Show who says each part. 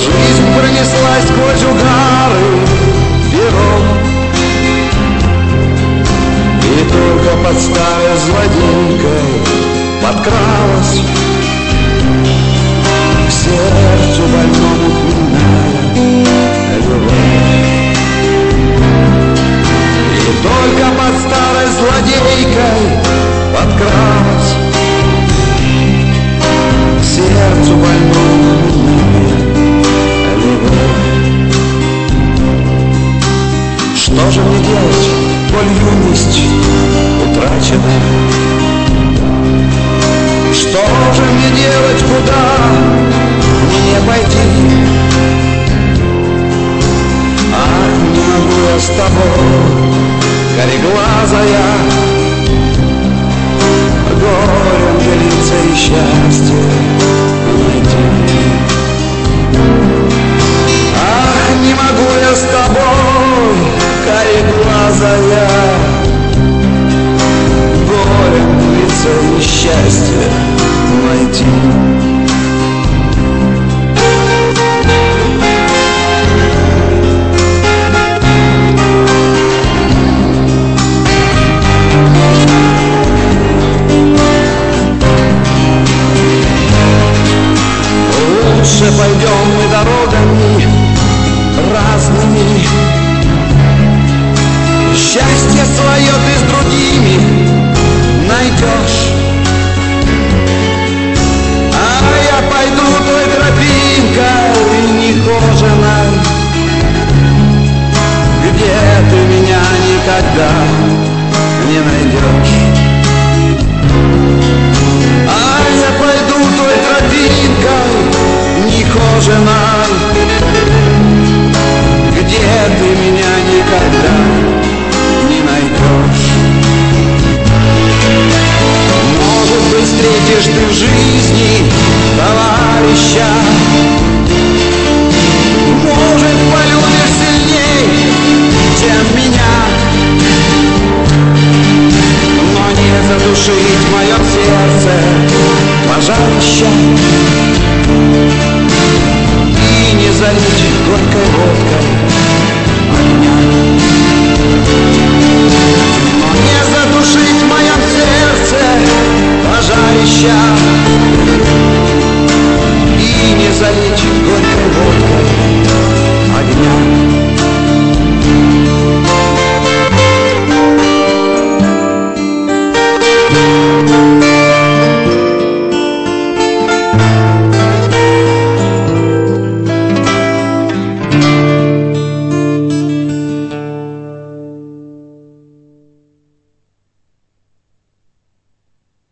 Speaker 1: жизнь пронеслась сквозь угары пером, и только под старой злодейкой подкралась к сердцу больному хмельная любовь. И только под старой злодейкой подкралась к сердцу больному хмельная любовь. Что же мне делать, коль юность утрачена? Что же мне делать, куда мне пойти? Ах, не могу я с тобой, кореглазая, горем делиться и счастье найти. Ах, не могу я с тобой, кореглазая, горем делиться и счастье найти. Лучше пойдем мы дорогами разными, счастье свое ты с другими найдешь, а я пойду той тропинкой нехоженой, где ты меня никогда не найдешь. А я пойду той тропинкой нехоженой, где ты меня никогда не найдешь. Может быть, встретишь ты в жизни товарища,